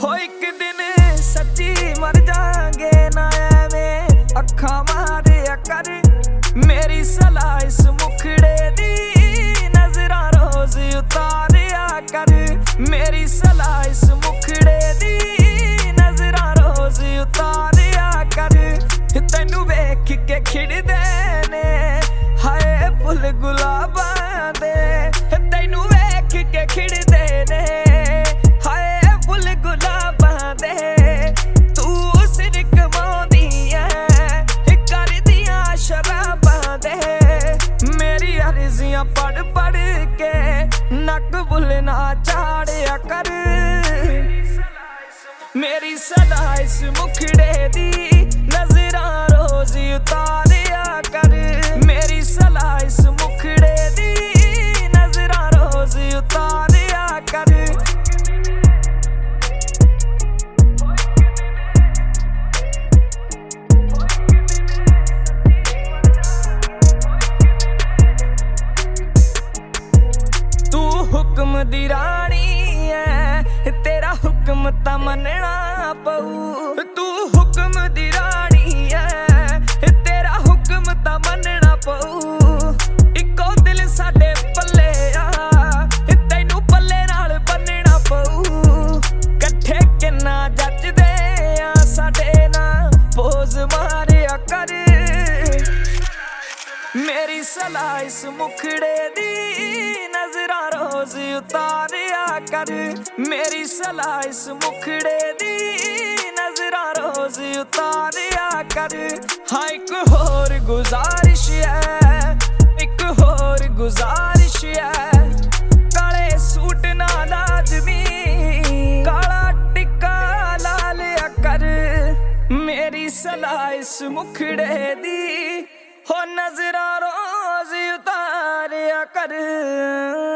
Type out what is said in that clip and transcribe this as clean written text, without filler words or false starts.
हो एक दिन सच्ची मर जाएंगे ना एवें अखा मारिया कर। मेरी सलाह इस मुखड़े दी नजरा रोज उतारिया कर। मेरी सलाह इस मुखड़े दी नजरा रोज उतारिया कर। तैनू वेख के खिड़दे ने हाय फुल गुलाबां दे। तैनू वेख के खिड़दे ने हाय फुल गुलाबां दे। तू सिर कमाउंदी ऐ करदियां शराबां दे। मेरी अर्जियां पढ़ पढ़ के नक बुल ना चाड़िया कर। मेरी सलाह इस मुखड़े दी नजरा रोज उतारिया कर। मेरी सलाह इस मुखड़े दी नजरा रोज उतारिया कर। तू हुक्म दी रानी है तेरा हुक्म ता मनना पऊ। तू हुक्म दी रानी है तेरा हुक्म ता मनना पऊ। इको दिल साडे पल्ले आ तैनू पल्ले नाल बन्नना पऊ। कट्ठे किन्ना जचदे आ साडे ना पोज मारिया कर। मेरी सलाह इस मुखड़े दी नजरा रोज उतारिया कर। मेरी सलाह इस मुखड़े दी नजरा रोज उतारिया कर। हाँ एक होर गुजारिश है एक होर गुजारिश है। काले सूट ना लाजमी काला टिक्का ला लिया कर। मेरी सलाह इस मुखड़े दी हो नजरा रोज उतारिया कर।